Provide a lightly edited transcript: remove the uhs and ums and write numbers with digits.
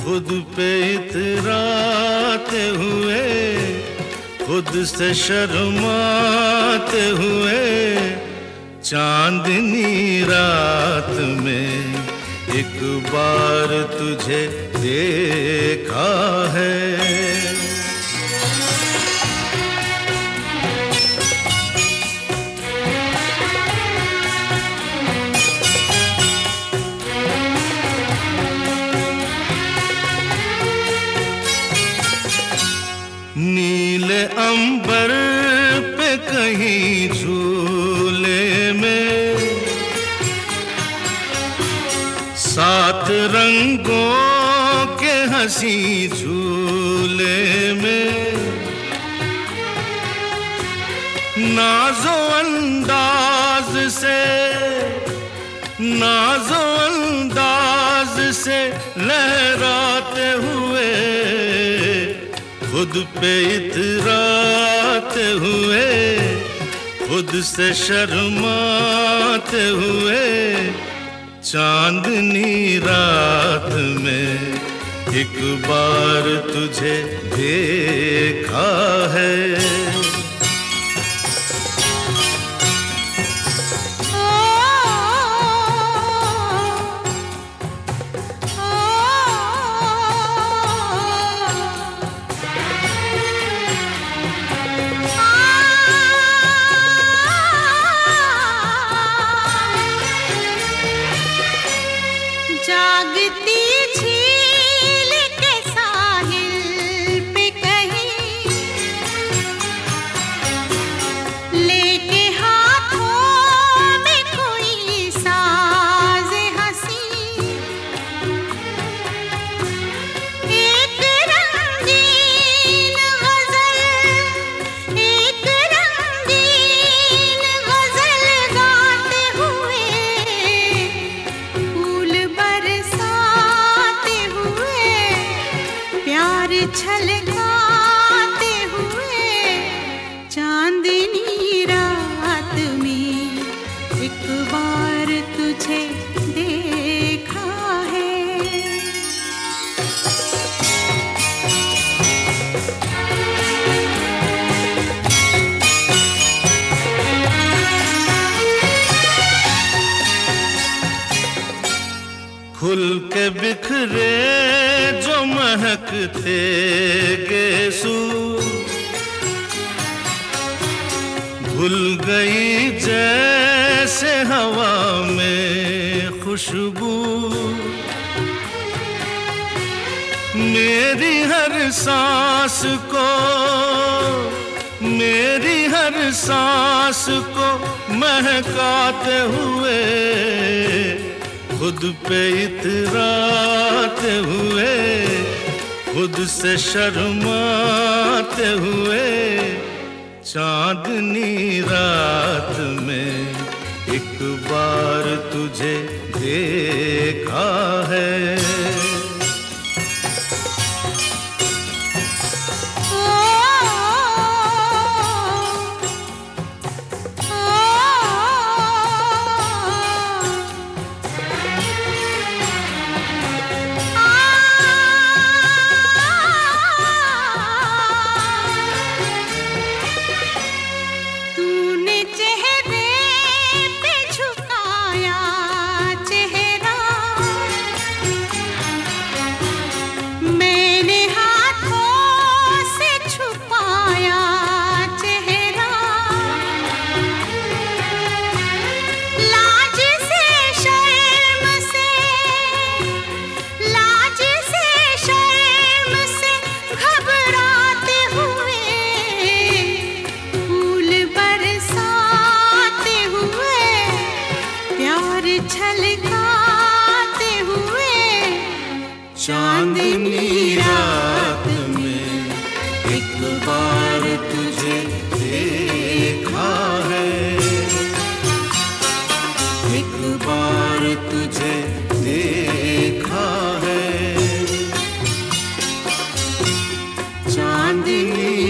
खुद पे इतराते हुए, खुद से शर्माते हुए, चांदनी रात में एक बार तुझे देखा है। नीले अंबर पे कहीं झूले में, सात रंगों के हंसी झूले में, नाज़ो अंदाज से, नाज़ो अंदाज से लहराते हुए, खुद पे इतराते हुए, खुद से शर्माते हुए, चांदनी रात में एक बार तुझे देखा है। जागती झील के साहिल पे कहीं, लेके हाथों में कोई साज हंसी, एक रंगीन गजल, एक रंगीन गजल गाते हुए, फूल बरसाते हुए, प्यार छलकाते हुए, चांदनी रात में एक बार तुझे देखा है। खुल के बिखरे जो महकते गेसू, भूल गई जैसे हवा में खुशबू, मेरी हर सांस को, मेरी हर सांस को महकाते हुए, खुद पे इतराते हुए, खुद से शर्माते हुए, चांदनी रात में एक बार तुझे देखा है। छलकाते हुए, चांदनी रात में एक बार तुझे देखा है, एक बार तुझे देखा है, चांदनी